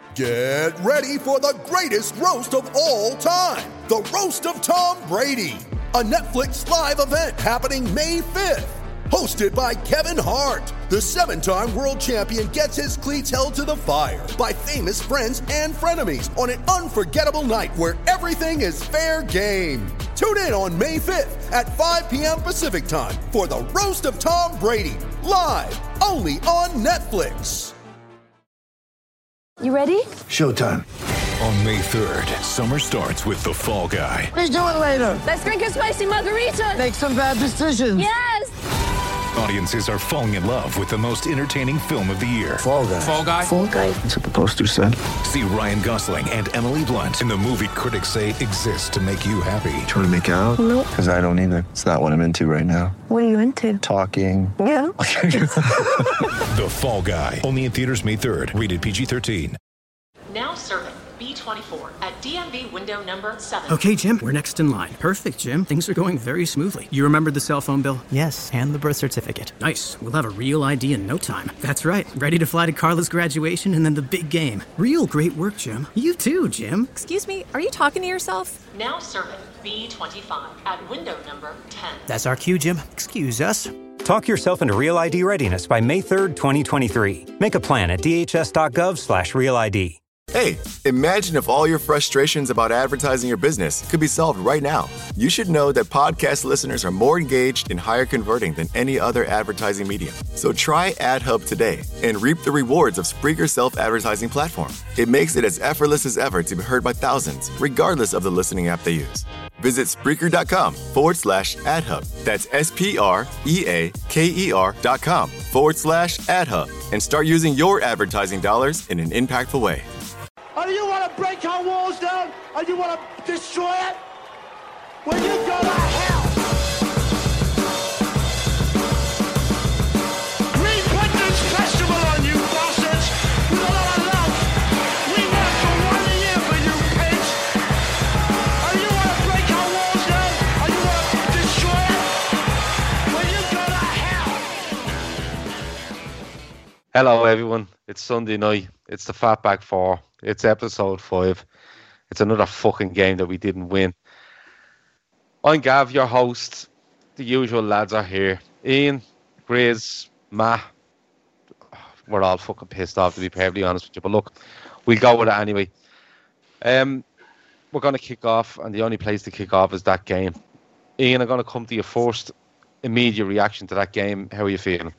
Get ready for the greatest roast of all time, the Roast of Tom Brady, a Netflix live event happening May 5th. Hosted by Kevin Hart, the 7-time world champion gets his cleats held to the fire by famous friends and frenemies on an unforgettable night where everything is fair game. Tune in on May 5th at 5 p.m. Pacific time for the Roast of Tom Brady, live only on Netflix. You ready? Showtime. On May 3rd, summer starts with The Fall Guy. Let's do it later. Let's drink a spicy margarita. Make some bad decisions. Yes! Audiences are falling in love with the most entertaining film of the year. Fall Guy. Fall Guy? Fall Guy. That's what the poster said. See Ryan Gosling and Emily Blunt in the movie critics say exists to make you happy. Trying to make it out? Nope. Because I don't either. It's not what I'm into right now. What are you into? Talking. Yeah. The Fall Guy. Only in theaters May 3rd. Rated PG-13. Now serving B24 at DMV window number 7. Okay, Jim, we're next in line. Perfect, Jim. Things are going very smoothly. You remembered the cell phone bill? Yes, and the birth certificate. Nice. We'll have a real ID in no time. That's right. Ready to fly to Carla's graduation and then the big game. Real great work, Jim. You too, Jim. Excuse me, are you talking to yourself? Now serving B25 at window number 10. That's our cue, Jim. Excuse us. Talk yourself into Real ID readiness by May 3rd, 2023. Make a plan at dhs.gov/RealID. Hey, imagine if all your frustrations about advertising your business could be solved right now. You should know that podcast listeners are more engaged and higher converting than any other advertising medium. So try AdHub today and reap the rewards of Spreaker's self-advertising platform. It makes it as effortless as ever to be heard by thousands, regardless of the listening app they use. Visit Spreaker.com/AdHub. That's SPREAKER.com/AdHub and start using your advertising dollars in an impactful way. Oh, you want to break our walls down? Oh, you want to destroy it? Well, you go to hell! We put this festival on you bastards with a lot of love. We worked for 1 year for you pigs. Oh, you want to break our walls down? Oh, you want to destroy it? Well, you go to hell! Hello, everyone. It's Sunday night. It's the Fatback 4. It's episode 5. It's another fucking game that we didn't win. I'm Gav, your host. The usual lads are here. Ian, Grizz, Matt. We're all fucking pissed off, to be perfectly honest with you. But look, we'll go with it anyway. We're going to kick off, and the only place to kick off is that game. Ian, I'm going to come to your first immediate reaction to that game. How are you feeling?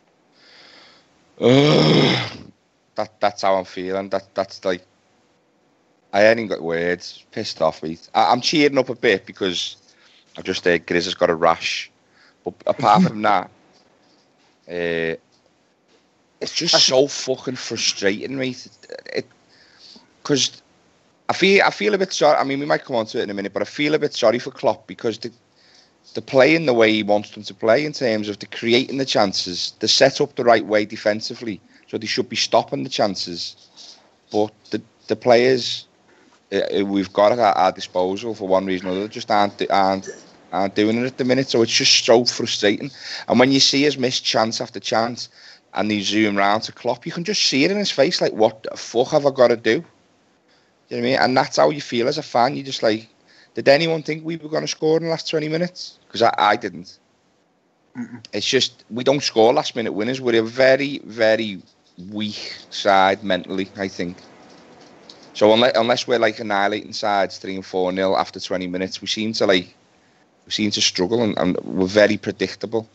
That's how I'm feeling. That's like, I ain't got words. Pissed off, mate. I'm cheering up a bit because I just heard Grizz has got a rash. But apart from that, it's just so fucking frustrating, mate. Because I feel a bit sorry. I mean, we might come on to it in a minute, but I feel a bit sorry for Klopp because they're playing the way he wants them to play in terms of the creating the chances, they're set up the right way defensively. So they should be stopping the chances. But the players we've got at our disposal, for one reason or another, just aren't doing it at the minute. So it's just so frustrating. And when you see us miss chance after chance and they zoom round to Klopp, you can just see it in his face, like, what the fuck have I got to do? You know what I mean? And that's how you feel as a fan. You're just like, did anyone think we were going to score in the last 20 minutes? Because I didn't. It's just, we don't score last minute winners. We're a very, very weak side mentally, I think. So unless we're like annihilating sides 3 and 4-0 after 20 minutes, we seem to struggle and we're very predictable.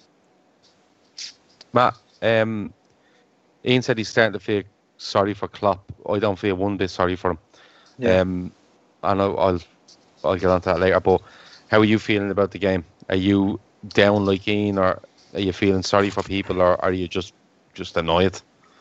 Matt, Ian said he's starting to feel sorry for Klopp. I don't feel one bit sorry for him. Yeah. And I'll get on to that later. But how are you feeling about the game? Are you down like Ian, or are you feeling sorry for people, or are you just annoyed?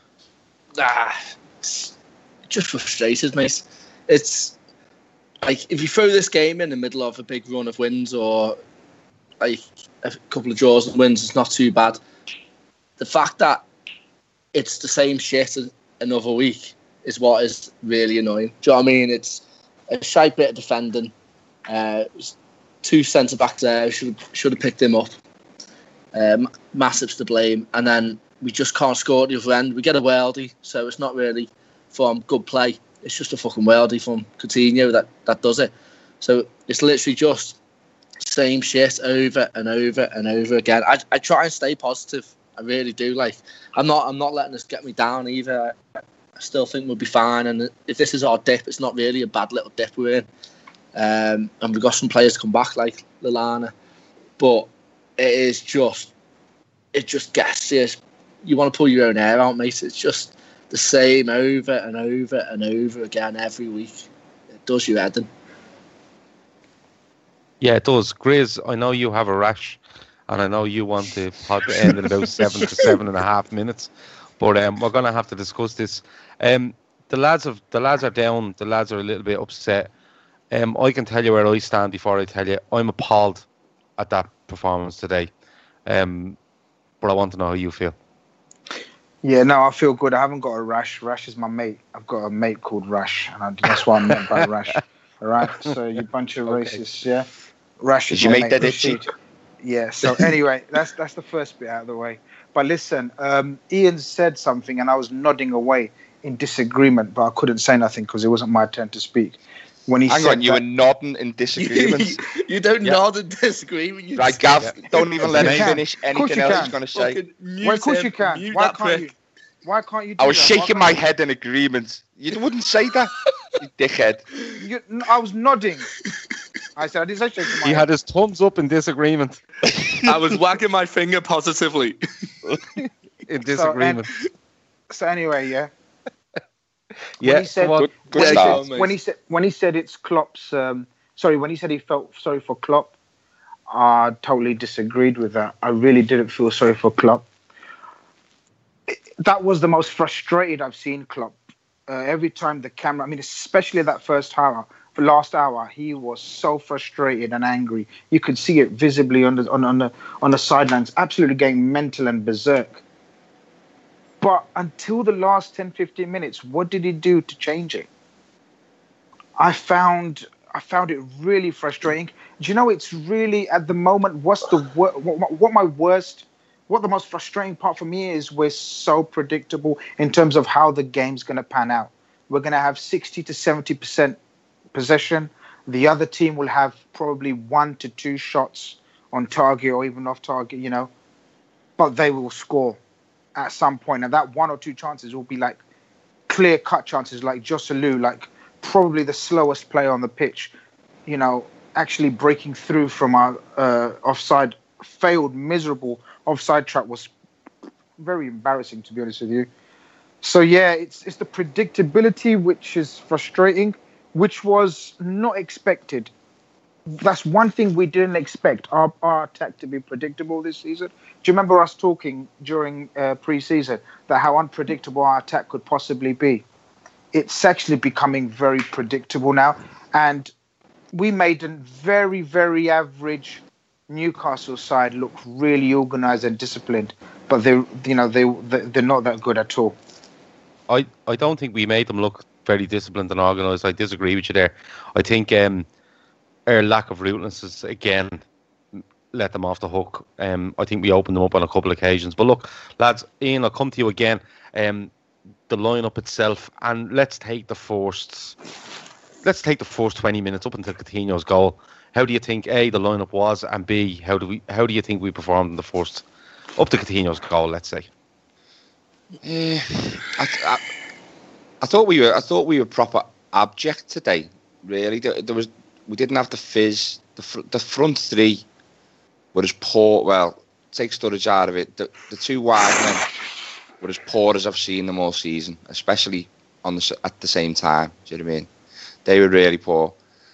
Just frustrated, mate. It's like, if you throw this game in the middle of a big run of wins or like a couple of draws and wins, it's not too bad. The fact that it's the same shit another week is what is really annoying. Do you know what I mean? It's a shite bit of defending. 2 centre backs there, should have picked him up. Massive's to blame, and then we just can't score at the other end. We get a worldie, so it's not really from good play. It's just a fucking worldie from Coutinho that does it. So it's literally just same shit over and over and over again. I try and stay positive. I really do. Like, I'm not letting this get me down either. I still think we'll be fine. And if this is our dip, it's not really a bad little dip we're in. And we've got some players come back like Lallana. But it just gets you. You want to pull your own hair out, mate. It's just the same over and over and over again every week. It does you head in. Yeah, it does. Grizz, I know you have a rash, and I know you want the pod to end in about 7 to 7.5 minutes, but we're going to have to discuss this. The lads are down. The lads are a little bit upset. I can tell you where I stand before I tell you. I'm appalled at that performance today, but I want to know how you feel. Yeah, no, I feel good. I haven't got a rash. Rash is my mate. I've got a mate called Rash, and that's why I'm meant by Rash. All right, so you bunch of racists, yeah. Rash is you my make that itchy? Yeah. So anyway, that's the first bit out of the way. But listen, Ian said something, and I was nodding away in disagreement, but I couldn't say nothing because it wasn't my turn to speak. When he Hang said on, you were nodding in disagreement. You don't nod in disagreement. Right, Gav, don't even let him finish anything else he's going to say. Well, of course you can. Why can't you? Why can't you do I was that? shaking my head in agreement. You wouldn't say that, you dickhead. I was nodding. I said I didn't say shaking my head. He had his thumbs up in disagreement. I was wagging my finger positively. In disagreement. So anyway, yeah. Yeah. When he said it's Klopp's. When he said he felt sorry for Klopp, I totally disagreed with that. I really didn't feel sorry for Klopp. That was the most frustrated I've seen Klopp. Every time the camera, especially that last hour, he was so frustrated and angry. You could see it visibly on the sidelines, absolutely going mental and berserk. But until the last 10, 15 minutes, what did he do to change it? I found it really frustrating. Do you know, it's really, at the moment, what the most frustrating part for me is we're so predictable in terms of how the game's going to pan out. We're going to have 60 to 70% possession. The other team will have probably 1 to 2 shots on target or even off target, but they will score at some point. And that 1 or 2 chances will be like clear-cut chances, like Joselu, like probably the slowest player on the pitch, actually breaking through from our offside, failed, miserable offside trap was very embarrassing, to be honest with you. So yeah, it's the predictability which is frustrating, which was not expected. That's one thing we didn't expect, our attack to be predictable this season. Do you remember us talking during pre-season that how unpredictable our attack could possibly be? It's actually becoming very predictable now, and we made a very, very average Newcastle side look really organised and disciplined, but they're not that good at all. I don't think we made them look very disciplined and organised. I disagree with you there. I think our lack of ruthlessness again let them off the hook. I think we opened them up on a couple of occasions. But look, lads, Ian, I'll come to you again. The lineup itself, and let's take the first 20 minutes up until Coutinho's goal. How do you think A, the lineup was, and B, how do you think we performed in the first up to Coutinho's goal? Let's say. I thought we were proper abject today. Really, we didn't have the fizz. The front three were as poor. Well, take Sturridge out of it. The 2 wide men were as poor as I've seen them all season, especially at the same time. Do you know what I mean? They were really poor.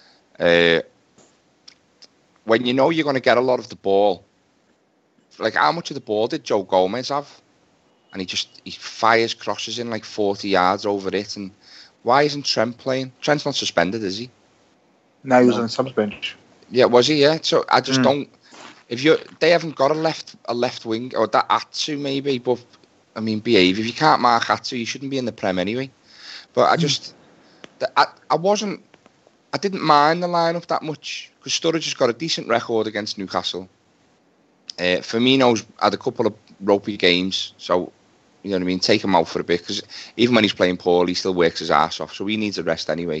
When you know you're going to get a lot of the ball, like how much of the ball did Joe Gomez have? And he fires crosses in like 40 yards over it. And why isn't Trent playing? Trent's not suspended, is he? No, he was on the subs bench. Yeah, was he? Yeah. So I just don't. They haven't got a left wing, or that Atsu maybe, but I mean, behave. If you can't mark Atsu, you shouldn't be in the Prem anyway. But I just, I didn't mind the lineup that much because Sturridge has got a decent record against Newcastle. Firmino's had a couple of ropey games, so You know what I mean? Take him out for a bit, because even when he's playing poorly, he still works his ass off. So he needs a rest anyway.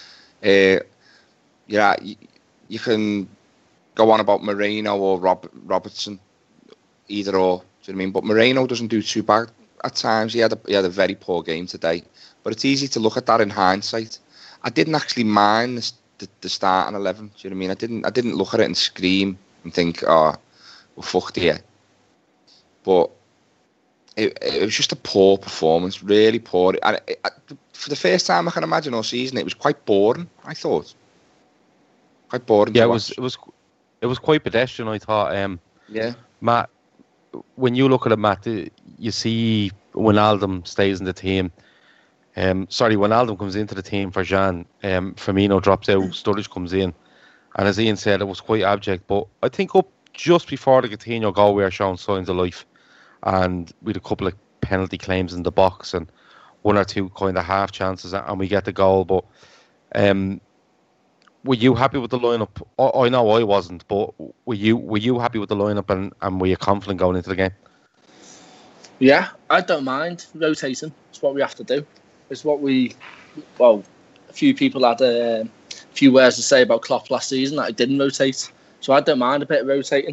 Yeah, you can go on about Moreno or Robertson, either or. Do you know what I mean? But Moreno doesn't do too bad at times. He had a very poor game today. But it's easy to look at that in hindsight. I didn't actually mind the starting 11. Do you know what I mean? I didn't look at it and scream and think, oh, we're fucked here. But it was just a poor performance, really poor. And for the first time I can imagine all season, it was quite boring. I thought quite boring. Yeah, it was quite pedestrian. I thought. Yeah, Matt. When you look at it, Matt, you see Wijnaldum stays in the team. When Wijnaldum comes into the team for Jan, Firmino drops out, Sturridge comes in, and as Ian said, it was quite abject. But I think up just before the Coutinho goal, we are showing signs of life, and with a couple of penalty claims in the box and one or two kind of half chances, and we get the goal. But were you happy with the lineup? I know I wasn't, but were you happy with the lineup, and were you confident going into the game? Yeah, I don't mind rotating. It's what we have to do. It's what a few people had a few words to say about Klopp last season that he didn't rotate. So I don't mind a bit of rotating.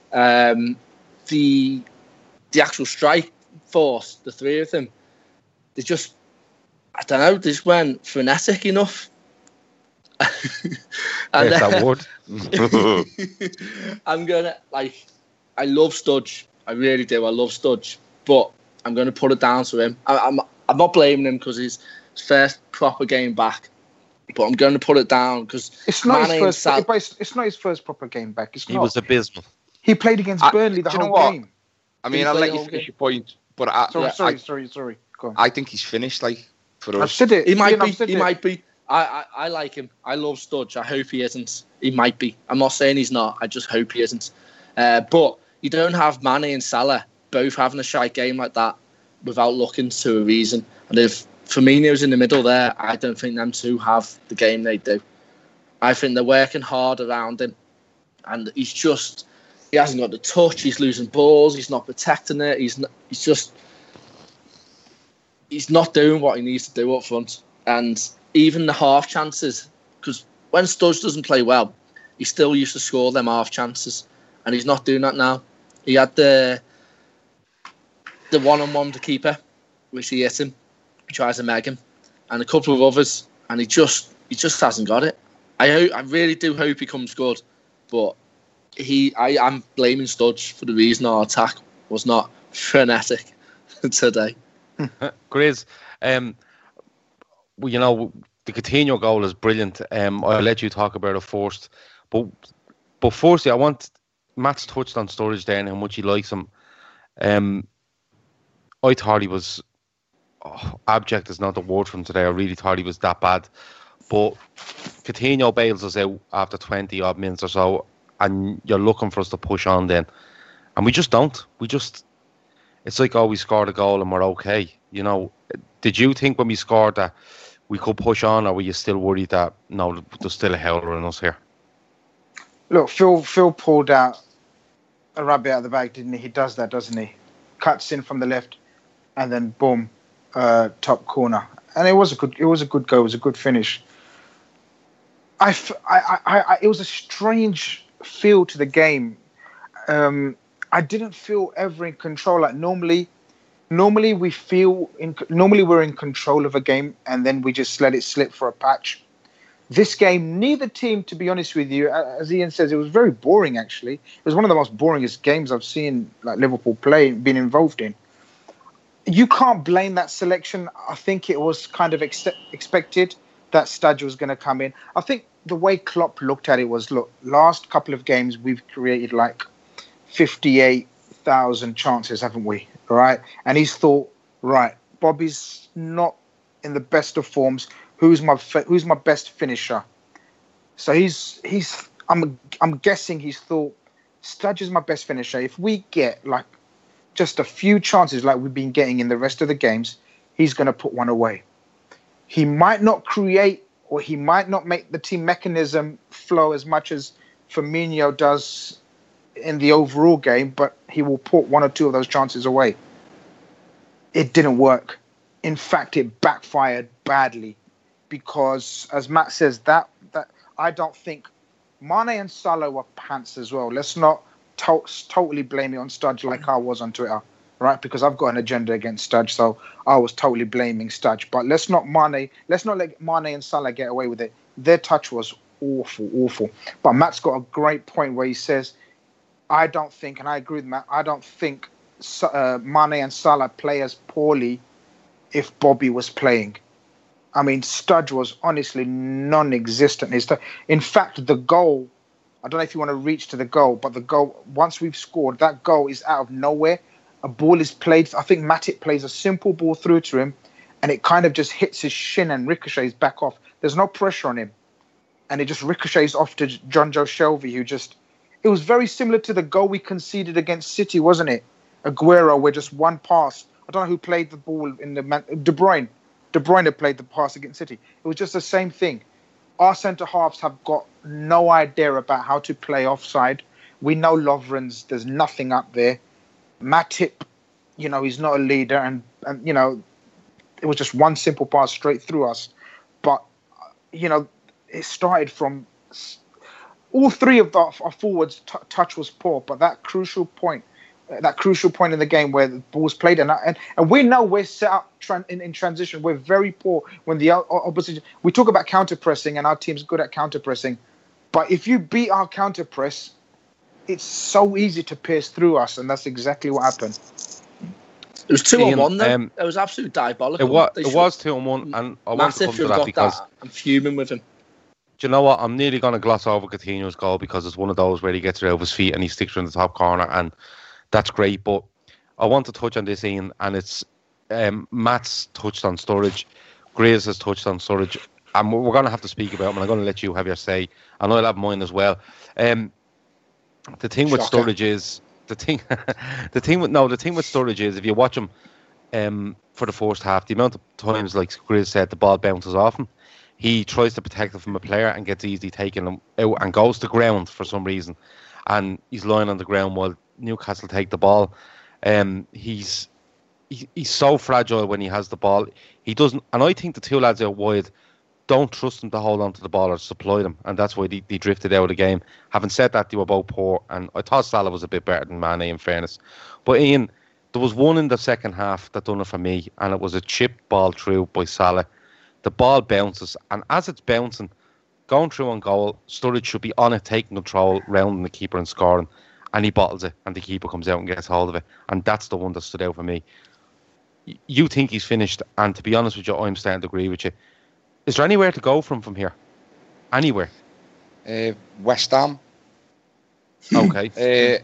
The actual strike force, the three of them, they just, I don't know, they just weren't frenetic enough. And yes, that would. I'm gonna I love Studge. I really do. I love Studge, but I'm gonna put it down to him. I'm not blaming him because his first proper game back, but I'm going to put it down because it's not his first. It's not his first proper game back. He was abysmal. He played against Burnley the whole game. I mean, I'll let you finish your point, but sorry. Go on. I think he's finished. For us, I've said it. He might be. I like him. I love Studge. I hope he isn't. He might be. I'm not saying he's not. I just hope he isn't. But you don't have Mane and Salah both having a shite game like that without looking to a reason. And if Firmino's in the middle there, I don't think them two have the game they do. I think they're working hard around him, and he hasn't got the touch. He's losing balls. He's not protecting it. He's not doing what he needs to do up front. And even the half chances, because when Studge doesn't play well, he still used to score them half chances, and he's not doing that now. He had the one-on-one with the keeper, which he hit him. He tries to meg him, and a couple of others, and he just hasn't got it. I really do hope he comes good, but I'm blaming Studge for the reason our attack was not frenetic today. Grizz, the Coutinho goal is brilliant. I'll let you talk about it first, but firstly, I want Matt's touched on Sturridge there and how much he likes him. I thought he was abject is not the word for him today. I really thought he was that bad. But Coutinho bails us out after 20 odd minutes or so, and you're looking for us to push on then. And we just don't. It's like, we scored a goal and we're okay. Did you think when we scored that we could push on, or were you still worried that, no, there's still a howler in us here? Look, Phil pulled out a rabbit out of the bag, didn't he? He does that, doesn't he? Cuts in from the left, and then boom, top corner. And it was a good goal. It was a good finish. It was a strange feel to the game. I didn't feel ever in control. Like normally we're in control of a game, and then we just let it slip for a patch. This game, neither team, to be honest with you, as Ian says, it was very boring. Actually, it was one of the most boringest games I've seen Liverpool play, been involved in. You can't blame that selection. I think it was kind of expected that Studge was going to come in. I think the way Klopp looked at it was, look, last couple of games we've created 58,000 chances, haven't we? Right? And he's thought, right, Bobby's not in the best of forms. Who's my best finisher? So I'm guessing he's thought, Studge is my best finisher. If we get just a few chances like we've been getting in the rest of the games, he's going to put one away. He might not create, or he might not make the team mechanism flow as much as Firmino does in the overall game, but he will put one or two of those chances away. it didn't work. In fact, it backfired badly because, as Matt says, that I don't think Mane and Salah were pants as well. Let's not totally blame it on Studge like I was on Twitter, right? Because I've got an agenda against Studge, so I was totally blaming Studge. But let's not let Mane and Salah get away with it. Their touch was awful. But Matt's got a great point where he says, I don't think, and I agree with Matt, I don't think Mane and Salah play as poorly if Bobby was playing. I mean, Studge was honestly non-existent. In fact, the goal, I don't know if you want to reach to the goal, but the goal, once we've scored, that goal is out of nowhere. A ball is played. I think Matip plays a simple ball through to him, and it kind of just hits his shin and ricochets back off. There's no pressure on him. And it just ricochets off to John Joe Shelby, it was very similar to the goal we conceded against City, wasn't it? Aguero, where just one pass. I don't know who played the ball in De Bruyne. De Bruyne played the pass against City. It was just the same thing. Our centre-halves have got no idea about how to play offside. We know Lovren's, there's nothing up there. Matip, he's not a leader. And it was just one simple pass straight through us. But, it started from... All three of our forwards' touch was poor, but that crucial point in the game where the ball's played, and we know we're set up in transition. We're very poor when the opposition. We talk about counter pressing, and our team's good at counter pressing, but if you beat our counter press, it's so easy to pierce through us, and that's exactly what happened. It was 2-on-1 then. It was absolutely diabolical. It was 2-on-1, and I want to come to that because I'm fuming with him. Do you know what? I'm nearly going to gloss over Coutinho's goal because it's one of those where he gets it out of his feet and he sticks her in the top corner, and that's great. But I want to touch on this, Ian, and it's Matt's touched on Sturridge, Graves has touched on Sturridge, and we're going to have to speak about him, and I'm going to let you have your say, and I'll have mine as well. The thing with Sturridge is the thing with Sturridge is if you watch him for the first half, the amount of times, like Graves said, the ball bounces off him. He tries to protect it from a player and gets easily taken out and goes to ground for some reason. And he's lying on the ground while Newcastle take the ball. He's so fragile when he has the ball. He doesn't, and I think the two lads out wide don't trust him to hold on to the ball or supply them, and that's why they drifted out of the game. Having said that, they were both poor, and I thought Salah was a bit better than Mane, in fairness. But Ian, there was one in the second half that done it for me, and it was a chip ball through by Salah. The ball bounces, and as it's bouncing, going through on goal, Sturridge should be on it, taking control, rounding the keeper and scoring, and he bottles it, and the keeper comes out and gets hold of it, and that's the one that stood out for me. You think he's finished, and to be honest with you, I'm starting to agree with you. Is there anywhere to go from here? Anywhere? West Ham. Okay.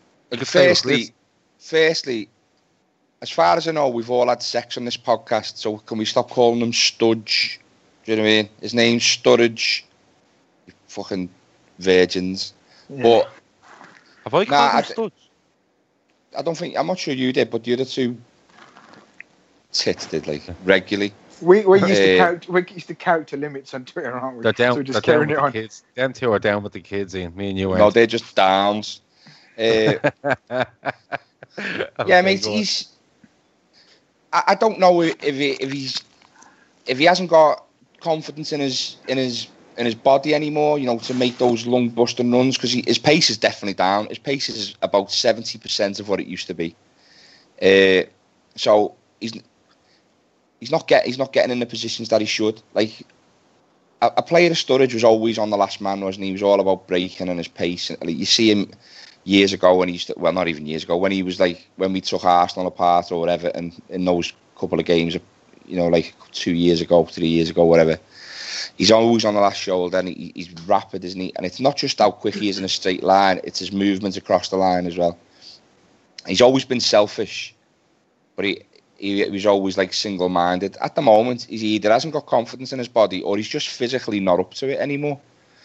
Firstly, as far as I know, we've all had sex on this podcast, so can we stop calling him Studge? Do you know what I mean? His name's Sturridge. You fucking virgins. Yeah. But have I called him Studge? I don't think, I'm not sure you did, but the other two tits did, regularly. We used to character limits on Twitter, aren't we? They're down, so just they're down carrying with it on. the kids. Them two are down with the kids, Ian. Me and you aren't. No, they're just downs. Yeah, mate, he's... I don't know if he hasn't got confidence in his body anymore, to make those long busting runs, because his pace is definitely down. His pace is about 70% of what it used to be. So he's not getting in the positions that he should. Like a player of Sturridge was always on the last man, wasn't he? He was all about breaking and his pace. And, you see him years ago when not even years ago, when he was when we took Arsenal apart or whatever, and in those couple of games, 2 years ago, 3 years ago, whatever, he's always on the last shoulder, and he's rapid, isn't he? And it's not just how quick he is in a straight line, it's his movement across the line as well. He's always been selfish, but he was always single-minded. At the moment, he either hasn't got confidence in his body or he's just physically not up to it anymore.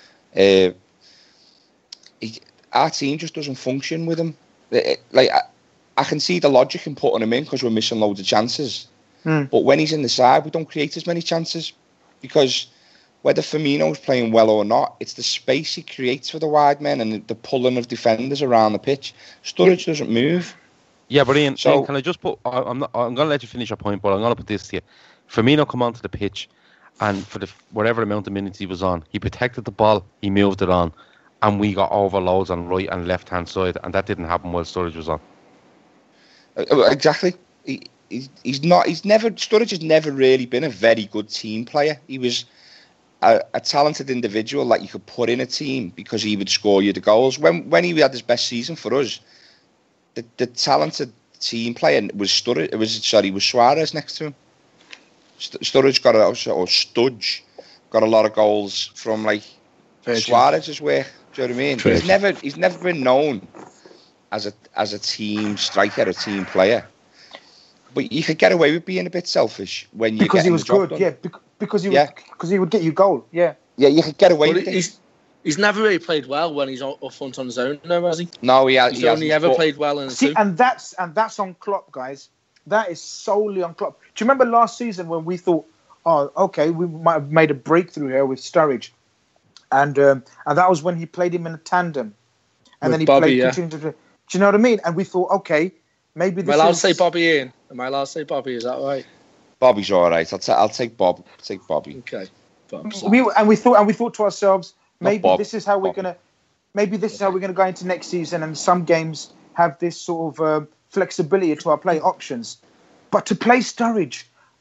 Our team just doesn't function with him. I can see the logic in putting him in because we're missing loads of chances. But when he's in the side, we don't create as many chances, because whether Firmino's playing well or not, it's the space he creates for the wide men and the pulling of defenders around the pitch. Sturridge doesn't move. Yeah, but Ian, can I just put? I'm going to let you finish your point, but I'm going to put this to you. Firmino come onto the pitch, and for whatever amount of minutes he was on, he protected the ball, he moved it on, and we got overloads on right and left hand side, and that didn't happen while Sturridge was on. Exactly. Sturridge has never really been a very good team player. He was a talented individual that you could put in a team because he would score you the goals. When he had his best season for us, the talented team player was Sturridge. It was Suarez next to him. Sturridge got a lot of goals from like Suarez's work. Do you know what I mean? He's never been known as a team striker, a team player. But you could get away with being a bit selfish when you because he was good, yeah. Because he would get you goal, yeah. Yeah, you could get away with it. He's never really played well when he's up front on his own, no, has he? No, he's only ever played well in the team. And that's on Klopp, guys. That is solely on Klopp. Do you remember last season when we thought, oh, okay, we might have made a breakthrough here with Sturridge, and that was when he played him in a tandem, and with then he Bobby, played. Do you know what I mean? And we thought, okay, maybe this. Am I allowed to say Bobby, Ian? Am I allowed to say Bobby? Is that right? Bobby's all right. I'll take Bob. Take Bobby. Okay. We thought to ourselves, maybe this is how we're gonna go into next season, and some games have this sort of flexibility to our play options. But to play Sturridge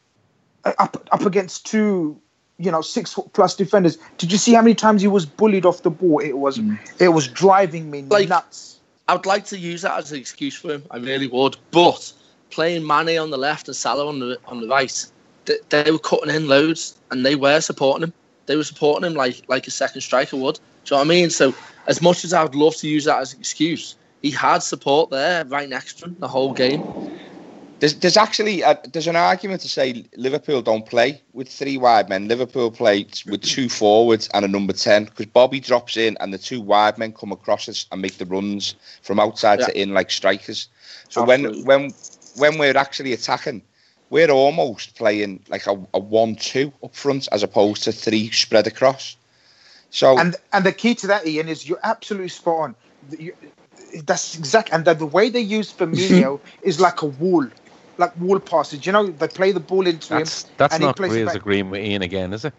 up against two, 6-foot+ defenders, did you see how many times he was bullied off the ball? It was driving me nuts. I would like to use that as an excuse for him. I really would. But playing Mane on the left and Salah on the right, they were cutting in loads, and they were supporting him. They were supporting him like a second striker would. Do you know what I mean? So as much as I would love to use that as an excuse, he had support there right next to him the whole game. There's actually there's an argument to say Liverpool don't play with 3 wide men. Liverpool play with 2 forwards and a number 10 because Bobby drops in and the 2 wide men come across us and make the runs from outside to in like strikers. So when we're actually attacking, we're almost playing like a 1-2 up front as opposed to 3 spread across. So and the key to that, Ian, is you're absolutely spot on. That's exactly, and the way they use Firmino is like a wall. Like wall passes, they play the ball into him. That's not Grizz agreeing with Ian again, is it?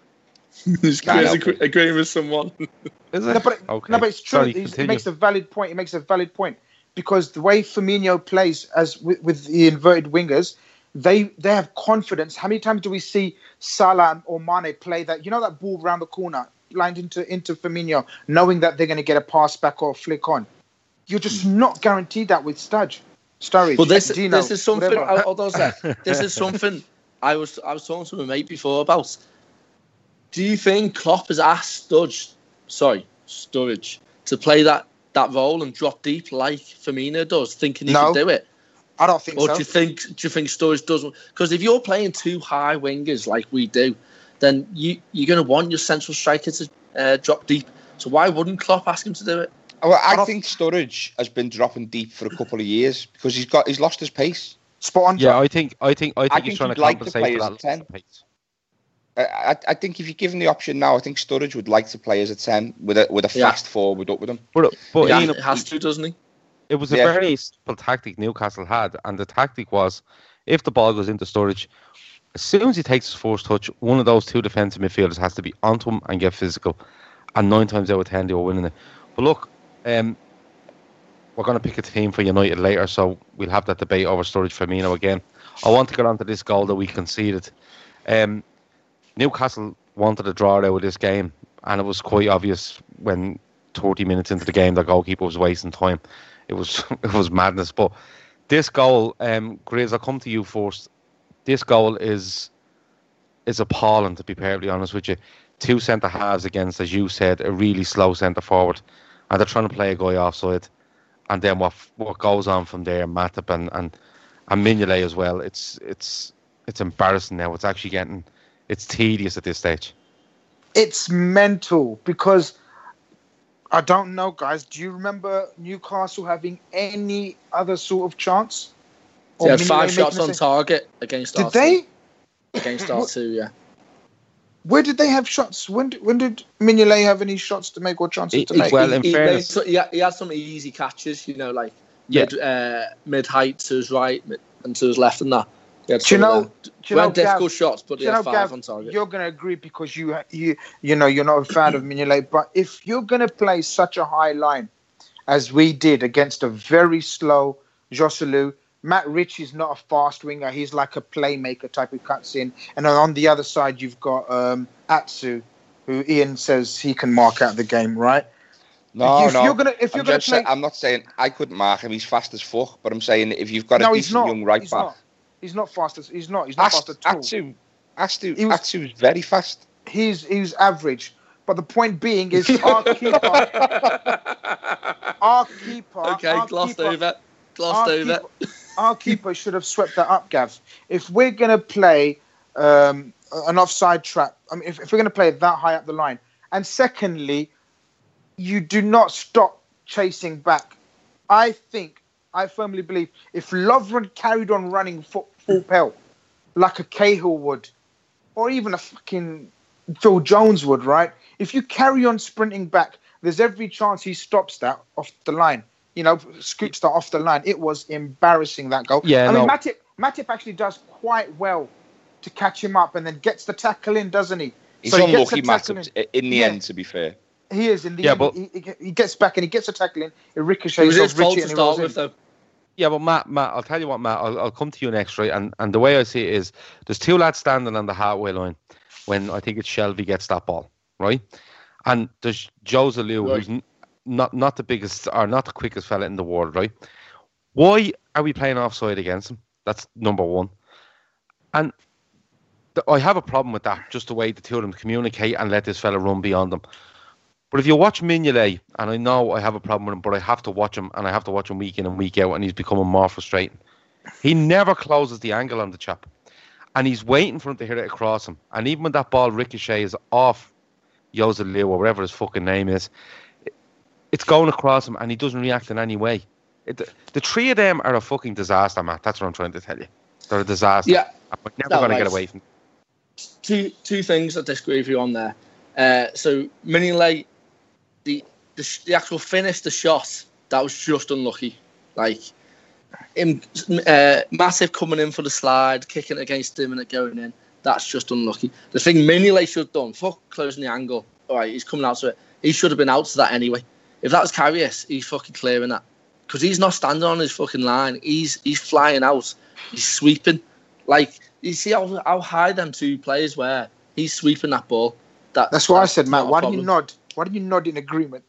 Is Grizz agreeing with someone? Is it? No, but it's true. Sorry, He makes a valid point. Because the way Firmino plays as with the inverted wingers, they have confidence. How many times do we see Salah or Mane play that? That ball around the corner, lined into Firmino, knowing that they're going to get a pass back or a flick on. You're just not guaranteed that with Sturridge. Well, this is something. Hold on a sec. This is something I was talking to my mate before about. Do you think Klopp has asked Sturridge to play that role and drop deep like Firmino does, thinking he can do it? I don't think so. Or do you think Sturridge doesn't? Because if you're playing 2 high wingers like we do, then you're going to want your central striker to drop deep. So why wouldn't Klopp ask him to do it? Well, I think Sturridge has been dropping deep for a couple of years because he's lost his pace. Spot on. Yeah, I think he's trying to compensate for that pace. I think if you give him the option now, I think Sturridge would like to play as a 10 with a fast forward up with him. But Ian, it has to, doesn't he? It was a very simple tactic Newcastle had, and the tactic was if the ball goes into Sturridge, as soon as he takes his first touch, one of those 2 defensive midfielders has to be onto him and get physical. And 9 times out of 10, they were winning it. But look, we're going to pick a team for United later, so we'll have that debate over Sturridge Firmino again. I want to get onto this goal that we conceded. Newcastle wanted a draw out of this game, and it was quite obvious when 30 minutes into the game the goalkeeper was wasting time. It was madness. But this goal, Grizz, I'll come to you first. This goal is appalling, to be perfectly honest with you. 2 centre halves against, as you said, a really slow centre forward, and they're trying to play a guy offside. And then what goes on from there, Matip and Mignolet as well. It's embarrassing now. It's actually it's tedious at this stage. It's mental because I don't know, guys. Do you remember Newcastle having any other sort of chance? They had 5 shots on target against R2. Did they? Against R2, yeah. Where did they have shots? When did Mignolet have any shots to make or chances to make? Well, in fairness, he had some easy catches, like mid height to his right and to his left and that. Do you know, difficult shots, but he had 5 Gav, on target. You're going to agree because you know you're not a fan of Mignolet, but if you're going to play such a high line as we did against a very slow Joselu, Matt Ritchie is not a fast winger. He's like a playmaker type who cuts in. And on the other side, you've got Atsu, who Ian says he can mark out the game, right? No. I'm not saying I couldn't mark him. He's fast as fuck. But I'm saying if you've got a decent young right back. He's not fast. He's not fast at all. Atsu is very fast. He's average. But the point being is our keeper. Okay, glossed over. Our keeper should have swept that up, Gav. If we're going to play an offside trap, I mean, if we're going to play that high up the line, and secondly, you do not stop chasing back. I firmly believe if Lovren carried on running full pelt like a Cahill would, or even a fucking Phil Jones would, right? If you carry on sprinting back, there's every chance he stops that off the line. You know, scoops that off the line. It was embarrassing, that goal. Yeah, I mean, Matip actually does quite well to catch him up and then gets the tackle in, doesn't he? He's unlucky, Matip, in the end, to be fair. He is in the end. But he gets back and he gets a tackle in. It ricochets off Richie and he rolls in. Though. Yeah, but Matt, I'll tell you what, Matt, I'll come to you next, right? And the way I see it is there's 2 lads standing on the halfway line when I think it's Shelby gets that ball, right? And there's Joselu, who's not the biggest or not the quickest fella in the world, right? Why are we playing offside against him? That's number one. And I have a problem with that, just the way the two of them communicate and let this fella run beyond them. But if you watch Mignolet, and I know I have a problem with him, but I have to watch him, and I have to watch him week in and week out, and he's becoming more frustrating. He never closes the angle on the chap. And he's waiting for him to hit it across him. And even when that ball ricochets off Joselu or whatever his fucking name is, it's going across him, and he doesn't react in any way. The 3 of them are a fucking disaster, Matt. That's what I'm trying to tell you. They're a disaster. Yeah. We're never going to get away from it. Two things I disagree with you on there. So Mignolet, the actual finish, the shot, that was just unlucky. Like him, Massive coming in for the slide, kicking it against him and it going in. That's just unlucky. The thing Mignolet should have done, fuck closing the angle. All right, he's coming out to it. He should have been out to that anyway. If that was Karius, he's fucking clearing that because he's not standing on his fucking line. He's flying out. He's sweeping. Like you see how high them 2 players were. He's sweeping that ball. That's why I said, Matt. Why do you nod? Why do you nod in agreement?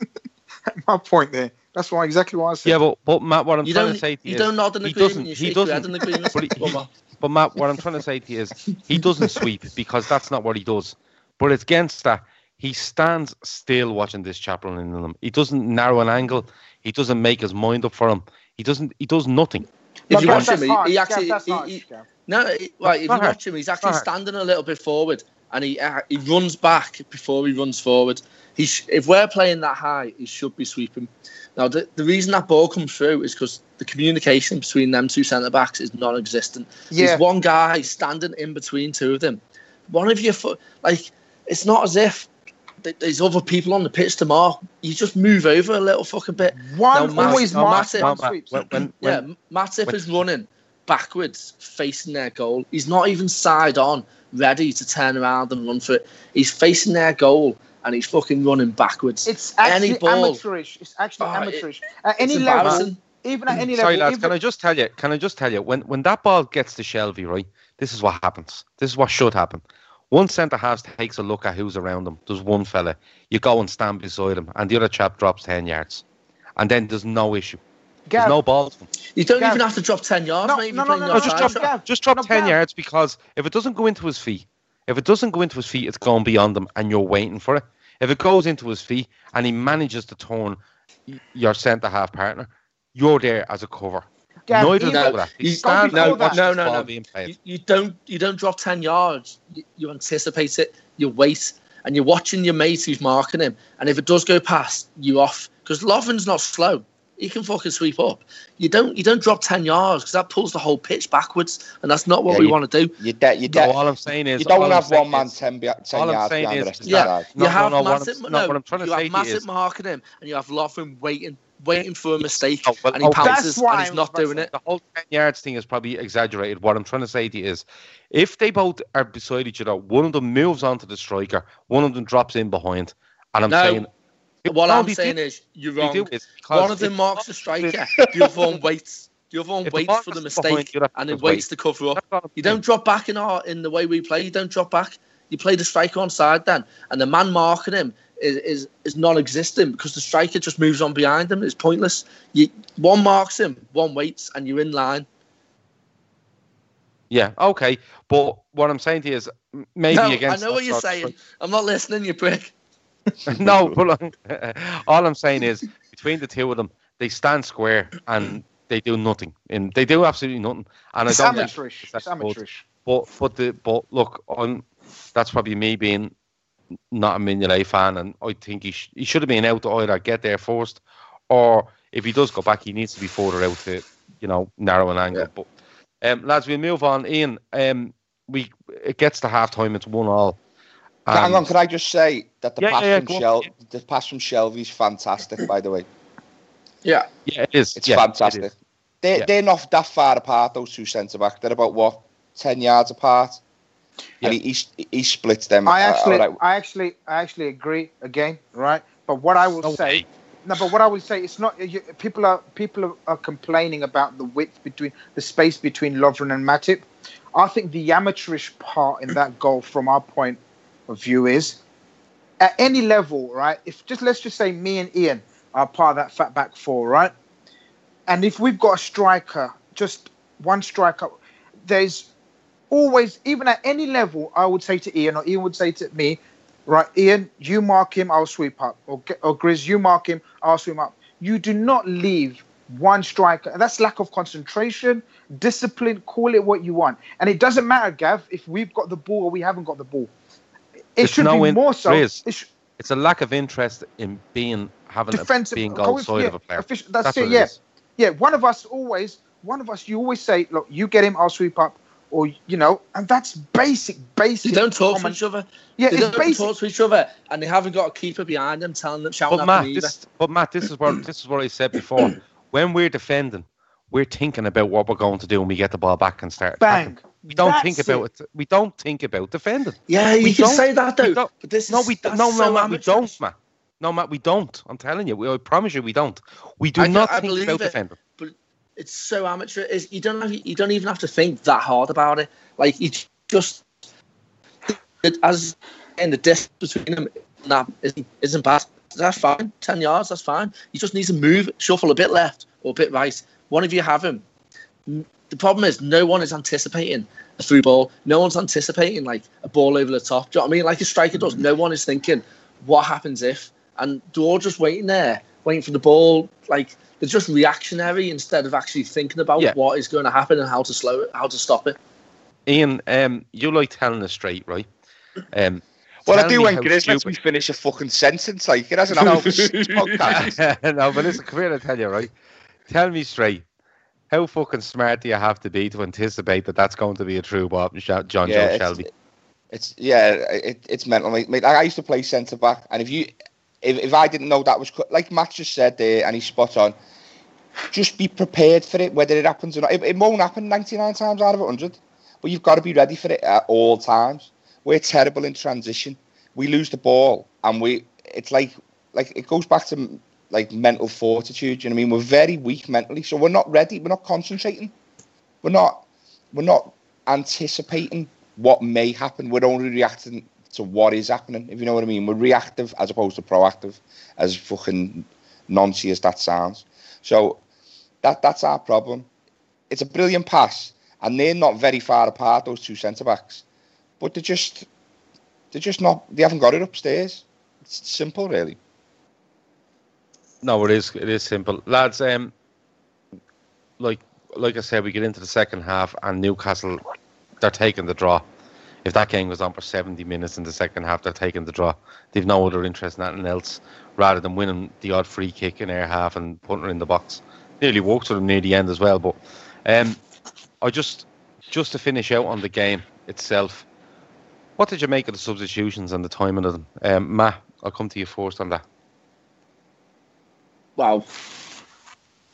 My point there. That's exactly why I said. Yeah, but Matt, what I'm trying to say to you is... You don't nod in agreement, you shake your head in agreement. But Matt, what I'm trying to say to you is he doesn't sweep because that's not what he does. But it's against that. He stands still watching this chap running in them. He doesn't narrow an angle. He doesn't make his mind up for him. He does nothing. If you watch him, he actually... If you watch him, he's actually standing a little bit forward. And he runs back before he runs forward. If we're playing that high, he should be sweeping. Now, the reason that ball comes through is because the communication between them 2 centre-backs is non-existent. Yeah. There's one guy standing in between 2 of them. One of your foot... Like, it's not as if there's other people on the pitch tomorrow. You just move over a little fucking bit. Matip is running backwards, facing their goal. He's not even side on, ready to turn around and run for it. He's facing their goal and he's fucking running backwards. It's actually amateurish. It's actually amateurish. At any level, even at any level. Sorry, lads, can I just tell you, when that ball gets to Shelby, right, this is what happens. This is what should happen. One centre-half takes a look at who's around him. There's one fella. You go and stand beside him, and the other chap drops 10 yards. And then there's no issue. There's no balls. You don't even have to drop 10 yards, mate. Just drop 10 yards because if it doesn't go into his feet, it's going beyond him and you're waiting for it. If it goes into his feet and he manages to turn your centre-half partner, you're there as a cover. Neither do that. You don't drop 10 yards. You anticipate it. You wait, and you're watching your mate who's marking him. And if it does go past, you off because Lovren's not slow. He can fucking sweep up. You don't drop 10 yards because that pulls the whole pitch backwards, and that's not what we want to do. All I'm saying is you don't have one man 10 yards behind the rest of the you have Massive marking him, and you have Lovren waiting waiting for a mistake, well, and he pounces, and he's I'm not doing it. The whole 10 yards thing is probably exaggerated. What I'm trying to say to you is, if they both are beside each other, one of them moves onto the striker, one of them drops in behind, and I'm saying... What I'm saying is, you're wrong. One of them marks the striker, the other one waits. The other one waits for the mistake, and then waits to cover up. You don't drop back in the way we play. You don't drop back. You play the striker on side then, and the man marking him is non-existent because the striker just moves on behind him. It's pointless. One marks him, one waits, and you're in line. Yeah, okay. But what I'm saying to you is, maybe against... I know what you're saying. I'm not listening, you prick. No, but all I'm saying is, between the two of them, they stand square and they do nothing. And they do absolutely nothing. And It's amateurish. It's amateurish. But look, that's probably me being not a Mignolet fan, and I think he should have been out to either get there first, or if he does go back, he needs to be further out to, narrow an angle. Yeah. But lads, we'll move on. Ian, it gets to half time, it's 1-1. Hang on, can I just say that the pass from Shelvey's fantastic, by the way. Yeah, it is. It's fantastic. They're not that far apart, those two centre backs. They're about 10 yards apart, and he splits them. I actually agree again, right? But what I will say, it's not. People are complaining about the width between the space between Lovren and Matip. I think the amateurish part in that goal, from our point of view, is at any level, right? Let's just say me and Ian are part of that fat back four, right? And if we've got a striker, just one striker, there's always, even at any level, I would say to Ian, or Ian would say to me, right, Ian, you mark him, I'll sweep up. Or Grizz, you mark him, I'll sweep up. You do not leave one striker. And that's lack of concentration, discipline, call it what you want. And it doesn't matter, Gav, if we've got the ball or we haven't got the ball. It should be more so. It's a lack of interest in being goal side of a player. That's it. Yeah, yeah. One of us, you always say, look, you get him, I'll sweep up, or and that's basic. They don't talk to each other. Yeah, they don't talk to each other, and they haven't got a keeper behind them shouting at them either. But Matt, this is what I said before. When we're defending, we're thinking about what we're going to do when we get the ball back and start attacking. We don't think about it. We don't think about defending. Yeah, you can say that though. But this Matt, we don't. I'm telling you. I promise you, we don't. We do not think about defending. But it's so amateur. You don't even have to think that hard about it. Like you just, as in the distance between them, isn't bad. That's fine. 10 yards. That's fine. You just need to move, shuffle a bit left or a bit right. One of you have him. The problem is no one is anticipating a through ball. No one's anticipating like a ball over the top. Do you know what I mean? Like a striker does. No one is thinking what happens if. And they're all just waiting for the ball. Like they're just reactionary instead of actually thinking about what is going to happen and how to slow it, how to stop it. Ian, you like telling us straight, right? Well, I do when Grizz lets me finish a fucking sentence. Like it hasn't happened for 6 podcasts. No, but listen, come here and tell you, right? Tell me straight. How fucking smart do you have to be to anticipate that that's going to be a true ball from John Joe Shelby? It's mental, mate. I used to play centre back, and if I didn't know that was like Matt just said there, and he's spot on. Just be prepared for it, whether it happens or not. It won't happen 99 times out of 100, but you've got to be ready for it at all times. We're terrible in transition. We lose the ball, and it's like it goes back to like mental fortitude. You know what I mean? We're very weak mentally, so we're not ready. We're not concentrating. We're not anticipating what may happen. We're only reacting to what is happening. If you know what I mean, we're reactive as opposed to proactive. As fucking nonsense as that sounds. So that's our problem. It's a brilliant pass, and they're not very far apart, those two centre backs, but they're just not. They haven't got it upstairs. It's simple, really. No, it is simple, lads. Like I said, we get into the second half, and Newcastle, they're taking the draw. If that game was on for 70 minutes in the second half, they're taking the draw. They've no other interest in anything else, rather than winning the odd free kick in their half and putting her in the box. Nearly worked for them near the end as well. But I just to finish out on the game itself, what did you make of the substitutions and the timing of them? Matt, I'll come to you first on that. Wow.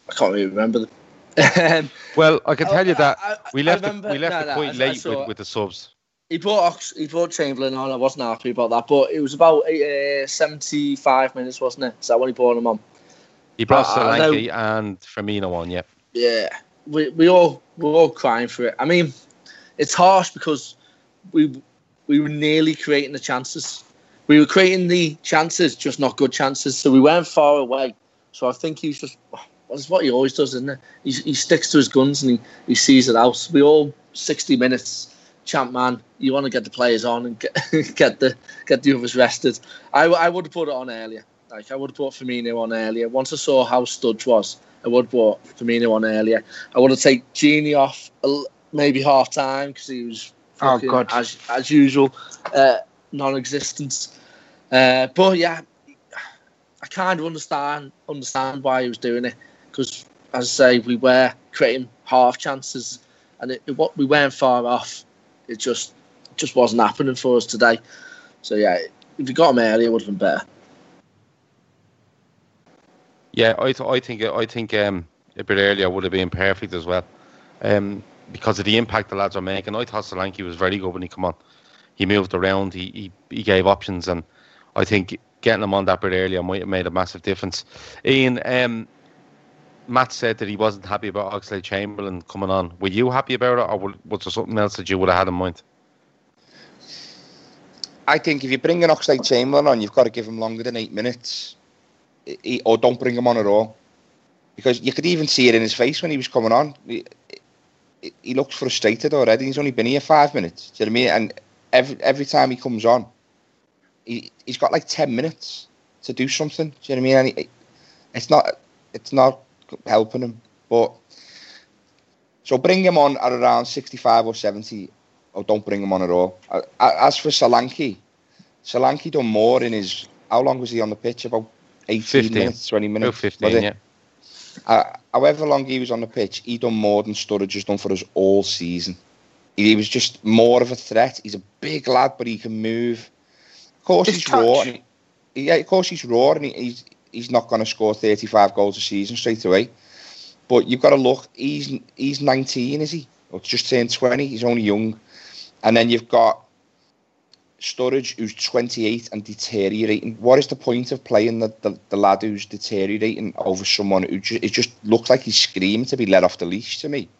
I can't really remember them. Well, I can tell you that we left remember- it quite I late saw- with the subs. He brought Chamberlain on. I wasn't happy about that, but it was about 75 minutes, wasn't it? Is that when he brought him on? He brought I know- Solanke and Firmino on, yeah. Yeah, we're all crying for it. I mean, it's harsh because we were nearly creating the chances. We were creating the chances, just not good chances. So we weren't far away. So I think he's just that's what he always does, isn't it? He sticks to his guns and he sees it out. We all 60 minutes. Champ man, you want to get the players on and get the others rested. I would have put it on earlier. Like I would have put Firmino on earlier. Once I saw how Studge was, I would have brought Firmino on earlier. I would have taken Genie off maybe half time because he was fucking, as usual non-existent. But yeah, I kind of understand why he was doing it because, as I say, we were creating half chances and we weren't far off. It just wasn't happening for us today. So yeah, if you got him earlier, it would have been better. Yeah, I think a bit earlier would have been perfect as well, because of the impact the lads are making. I thought Solanke was very good when he came on. He moved around, he gave options, and I think getting him on that bit earlier might have made a massive difference. Ian, Matt said that he wasn't happy about Oxlade-Chamberlain coming on. Were you happy about it, or was there something else that you would have had in mind? I think if you bring an Oxlade-Chamberlain on, you've got to give him longer than 8 minutes. Or don't bring him on at all. Because you could even see it in his face when he was coming on. He looked frustrated already. He's only been here 5 minutes. Do you know what I mean? And every time he comes on, he's got like 10 minutes to do something. Do you know what I mean? And it's not helping him. But so bring him on at around 65 or 70, or don't bring him on at all. As for Solanke done more in his. How long was he on the pitch? About 18 minutes, 20 minutes. About 15, yeah. However long he was on the pitch, he done more than Sturridge has done for us all season. He was just more of a threat. He's a big lad, but he can move. Of course, he's raw. And he's not going to score 35 goals a season straight away. But you've got to look. He's 19, is he? Or just turned 20. He's only young. And then you've got Sturridge, who's 28 and deteriorating. What is the point of playing the lad who's deteriorating over someone who just looks like he's screaming to be let off the leash to me?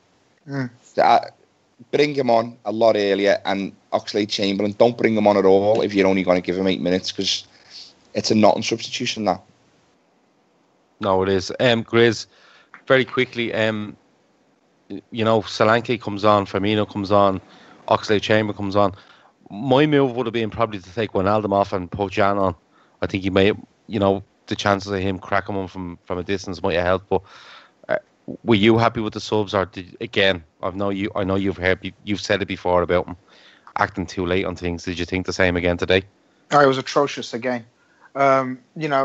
Bring him on a lot earlier, and Oxlade-Chamberlain, don't bring him on at all if you're only going to give him 8 minutes, because it's a not in substitution now. No, it is. Grizz, very quickly, Solanke comes on, Firmino comes on, Oxlade-Chamberlain comes on. My move would have been probably to take Wijnaldum off and put Jan on. I think he may, the chances of him cracking one from a distance might have helped. But were you happy with the subs, or I know you've said it before about him acting too late on things. Did you think the same again today? Oh, it was atrocious again. Again,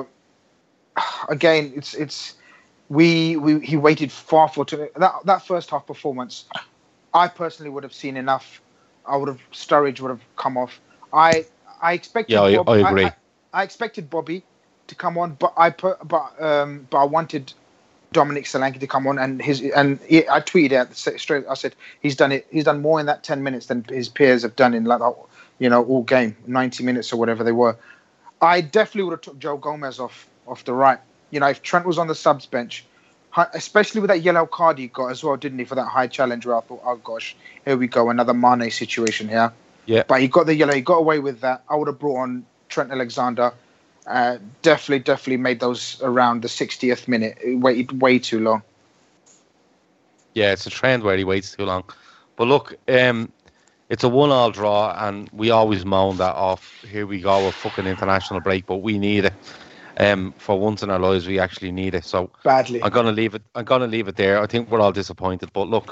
he waited far for that first half performance. I personally would have seen enough. Sturridge would have come off. I expected. Yeah, I agree. I expected Bobby to come on, but I wanted Dominic Solanke to come on, and I tweeted out straight. I said he's done more in that 10 minutes than his peers have done in all game, 90 minutes or whatever they were. I definitely would have took Joe Gomez off the right. If Trent was on the subs bench, especially with that yellow card he got as well, didn't he, for that high challenge where I thought, oh gosh, here we go, another Mane situation here. Yeah. But he got the yellow, he got away with that. I would have brought on Trent Alexander. Definitely made those around the 60th minute. It waited way too long. Yeah, it's a trend where he waits too long. But look, it's a 1-1 draw, and we always moan that off. Here we go, a fucking international break, but we need it. For once in our lives, we actually need it. So badly. I'm gonna leave it there. I think we're all disappointed, but look,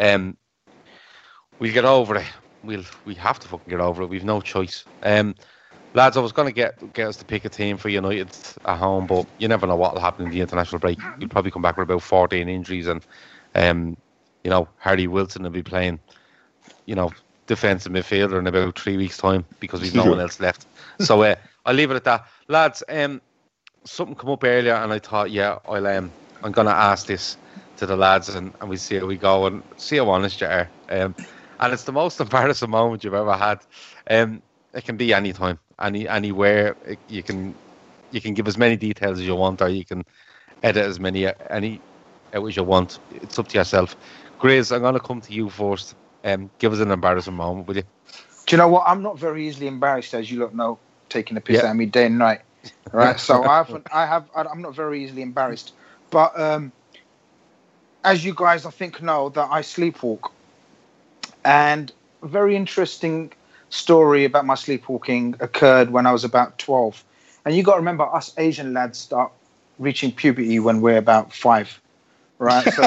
we'll get over it. We have to fucking get over it. We've no choice. Lads, I was gonna get us to pick a team for United at home, but you never know what will happen in the international break. You'll probably come back with about 14 injuries, and Harry Wilson will be playing, defensive midfielder in about 3 weeks' time because we've no one else left. So I'll leave it at that, lads. Something come up earlier, and I thought, I'll I'm going to ask this to the lads, and we see how we go and see how honest you are. And it's the most embarrassing moment you've ever had. It can be any time, anywhere. You can give as many details as you want, or you can edit as many out as you want. It's up to yourself. Grizz, I'm going to come to you first. Give us an embarrassing moment, will you? Do you know what? I'm not very easily embarrassed, as you lot know, taking a piss out of me day and night. Right? So I'm not very easily embarrassed. But as you guys, I think, know, that I sleepwalk. And a very interesting story about my sleepwalking occurred when I was about 12. And you got to remember, us Asian lads start reaching puberty when we're about 5. Right? So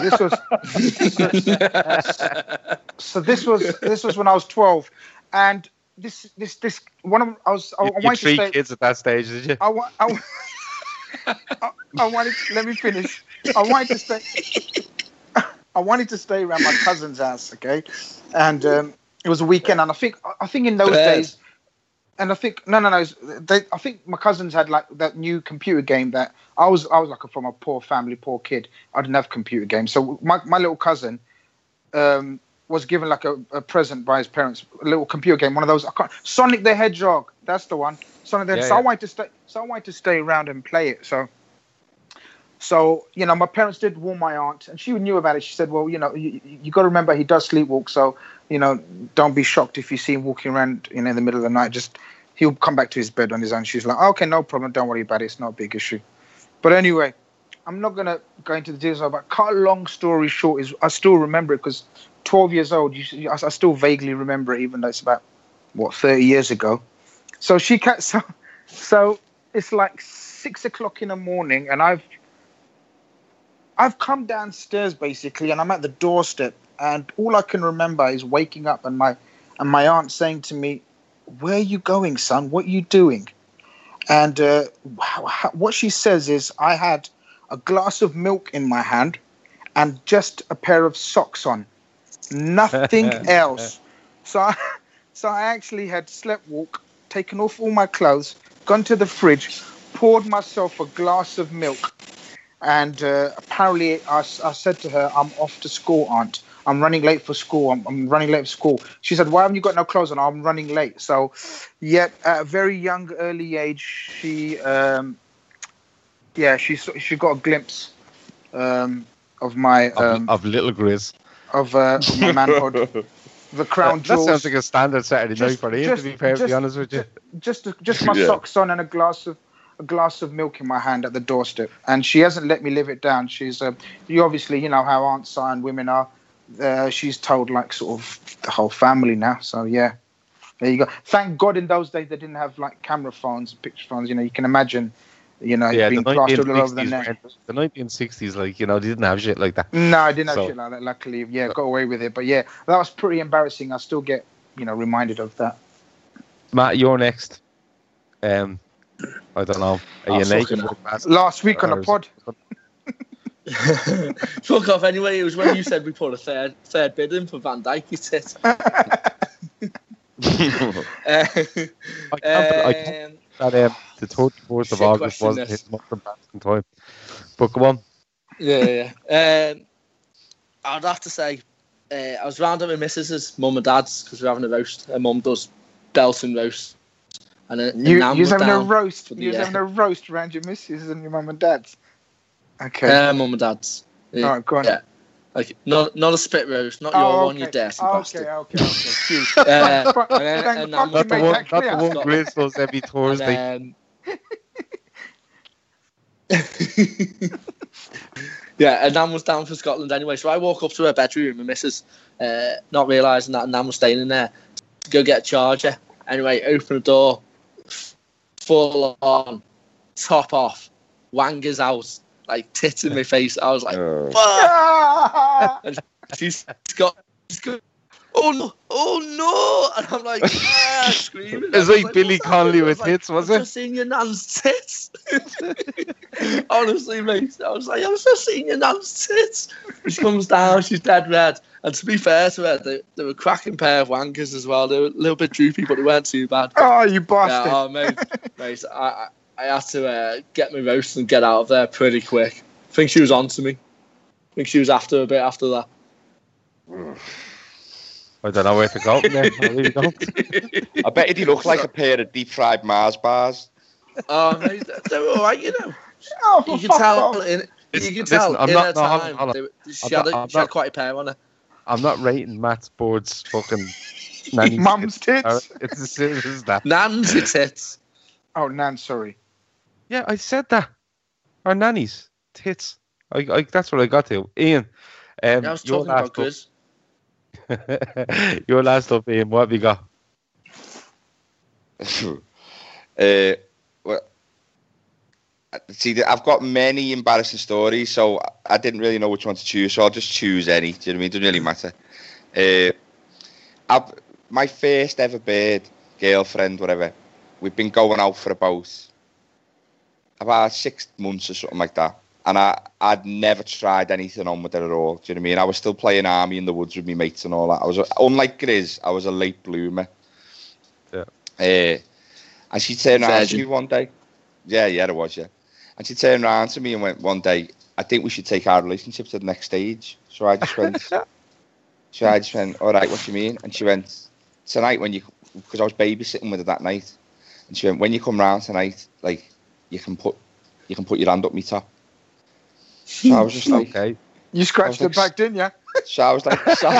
this was when I was 12. And this one of I wanted to stay, kids at that stage, did you? I wanted. Let me finish. I wanted to stay around my cousin's house, okay, and it was a weekend, and I think in those days, and I think I think my cousins had like that new computer game that I was like from a poor family, poor kid. I didn't have computer games, so my little cousin was given like a present by his parents, a little computer game, one of those. Sonic the Hedgehog, that's the one. Sonic the Hedgehog. So I wanted to stay around and play it. So my parents did warn my aunt, and she knew about it. She said, "Well, you got to remember he does sleepwalk, so don't be shocked if you see him walking around in the middle of the night. Just he'll come back to his bed on his own." She's like, "Okay, no problem. Don't worry about it. It's not a big issue." But anyway, I'm not gonna go into the details. But cut a long story short, is I still remember it because 12 years old. I still vaguely remember it, even though it's about 30 years ago. So so it's like 6 o'clock in the morning, and I've come downstairs basically, and I'm at the doorstep, and all I can remember is waking up and my aunt saying to me, "Where are you going, son? What are you doing?" And what she says is, I had a glass of milk in my hand and just a pair of socks on. Nothing else. So I actually had sleepwalk, taken off all my clothes, gone to the fridge, poured myself a glass of milk, and apparently I said to her, "I'm off to school, Aunt. I'm running late for school. I'm running late for school." She said, "Why haven't you got no clothes on?" "I'm running late." So, yet at a very young, early age, she got a glimpse of my of little Grizz. Of my manhood, the crown jewels. That sounds like a standard Saturday night for him, to be perfectly honest with you. Just my socks on and a glass of milk in my hand at the doorstep, and she hasn't let me live it down. She's you obviously how aunts are and women are. She's told like sort of the whole family now. So yeah, there you go. Thank God in those days they didn't have like camera phones, picture phones. You can imagine. Being plastered all over the neck. The 1960s, they didn't have shit like that. No, I didn't have shit like that. Luckily, got away with it. But yeah, that was pretty embarrassing. I still get, reminded of that. Matt, you're next. I don't know. Are you naked? Last week on the pod. Fuck off. Anyway, it was when you said we put a third bid in for Van Dijk. You said. I can't. That the 24th of August wasn't his most embarrassing time. But go on. Yeah. I'd have to say, I was round at my missus's mum and dad's because we're having a roast. Her mum does belting roast. And you was having a roast. You was having a roast around your missus and your mum and dad's. Okay. Mum and dad's. Yeah. All right, go on. Yeah. Like not a spit roast, not your one, you dirty bastard. Okay. Excuse. And not the one Grace those every Thursday. Yeah, and Nan was down for Scotland anyway, so I walk up to her bedroom, my missus, not realising that Nan was staying in there, to go get a charger. Anyway, open the door, full on, top off, wangers out. Like tits in my face. I was like, fuck! And she's got, oh no! And I'm like, screaming. It's like Billy Connolly with tits, was it? I've just seen your nan's tits. Honestly, mate. I was like, I've just seen your nan's tits. She comes down, she's dead red. And to be fair to her, they were a cracking pair of wankers as well. They were a little bit droopy, but they weren't too bad. Oh, you bastard. Yeah, mate, I had to get my roast and get out of there pretty quick. think she was on to me. I think she was after a bit after that. I don't know where to go there. I really don't. I bet he looked like a pair of deep fried Mars bars. Oh, mate, they're all right, you know. You can tell in her time. She had quite a pair on her. I'm not rating Matt's board's fucking nanny's Mum's tits. It's as serious as that. Nan's tits. Oh, Nan, sorry. Yeah, I said that. Our nanny's tits. I that's what I got to. Ian, I was talking about Chris. Your last up, Ian. What have you got? Well, see, I've got many embarrassing stories, so I didn't really know which one to choose, so I'll just choose any. Do you know what I mean? It doesn't really matter. My first ever bird, girlfriend, whatever, we've been going out for about 6 months or something like that. And I'd never tried anything on with her at all. Do you know what I mean? I was still playing army in the woods with my mates and all that. Unlike Grizz, I was a late bloomer. Yeah. And she turned around to me one day. Yeah, it was, yeah. And she turned around to me and went one day, I think we should take our relationship to the next stage. So I just went, all right, what do you mean? And she went, tonight because I was babysitting with her that night. And she went, when you come round tonight, like, you can put your hand up me top. So I was just like, okay. You scratched her back, didn't you? So I was like,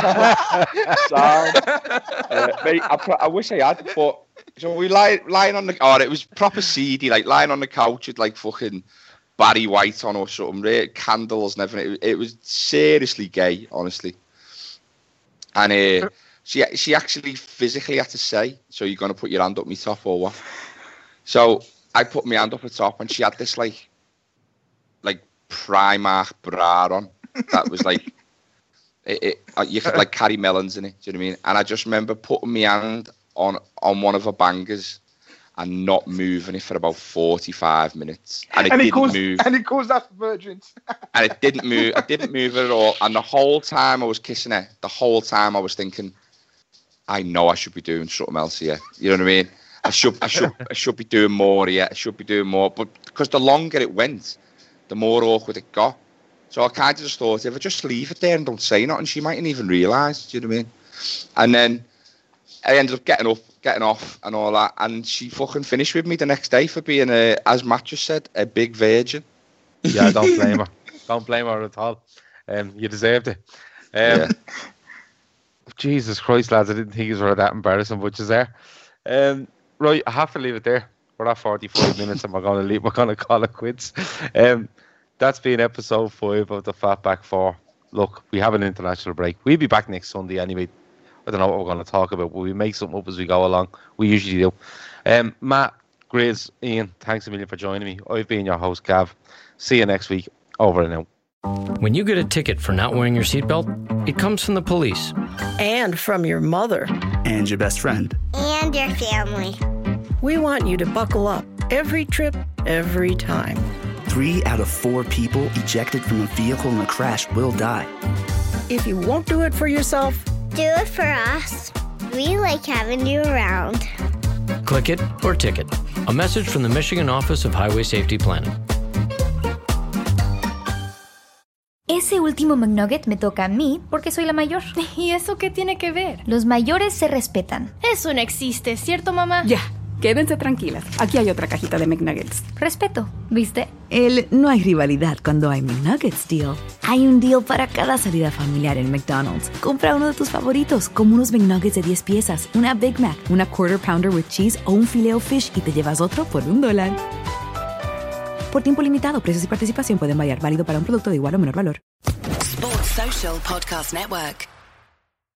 mate, I wish I had, but so we lying on the, it was proper seedy, like lying on the couch with like fucking Barry White on or something, right? Candles and everything. It was seriously gay, honestly. And she actually physically had to say, so you're going to put your hand up me top or what? So I put my hand up her top and she had this like Primark bra on that was like you could like carry melons in it. Do you know what I mean? And I just remember putting my hand on one of her bangers and not moving it for about 45 minutes, and it didn't move. And it caused that virgins. And it didn't move. I didn't move it at all. And the whole time I was kissing her, the whole time I was thinking, I know I should be doing something else here. You know what I mean? I should be doing more here. I should be doing more. But because the longer it went, the more awkward it got. So I kind of just thought, if I just leave it there and don't say nothing, she mightn't even realise. Do you know what I mean? And then I ended up getting off and all that. And she fucking finished with me the next day for being, as Matt just said, a big virgin. Yeah, don't blame her. Don't blame her at all. You deserved it. Yeah. Jesus Christ, lads, I didn't think it was that embarrassing, but you're there. Right, I have to leave it there. We're at 45 minutes and we're going to call it quits. That's been episode 5 of the Fatback 4. Look, we have an international break. We'll be back next Sunday anyway. I don't know what we're going to talk about, but we make something up as we go along. We usually do. Matt, Grizz, Ian, thanks a million for joining me. I've been your host, Gav. See you next week. Over and out. When you get a ticket for not wearing your seatbelt, it comes from the police. And from your mother. And your best friend. And your family. We want you to buckle up every trip, every time. 3 out of 4 people ejected from a vehicle in a crash will die. If you won't do it for yourself, do it for us. We like having you around. Click it or ticket. A message from the Michigan Office of Highway Safety Planning. Ese último McNugget me toca a mí porque soy la mayor. ¿Y eso qué tiene que ver? Los mayores se respetan. Eso no existe, ¿cierto, mamá? Ya, quédense tranquilas. Aquí hay otra cajita de McNuggets. Respeto, ¿viste? No hay rivalidad cuando hay McNuggets deal. Hay un deal para cada salida familiar en McDonald's. Compra uno de tus favoritos, como unos McNuggets de 10 piezas, una Big Mac, una Quarter Pounder with cheese o un Filet-O-Fish y te llevas otro por $1. Por tiempo limitado, precios y participación pueden variar. Válido para un producto de igual o menor valor. Sports Social Podcast Network.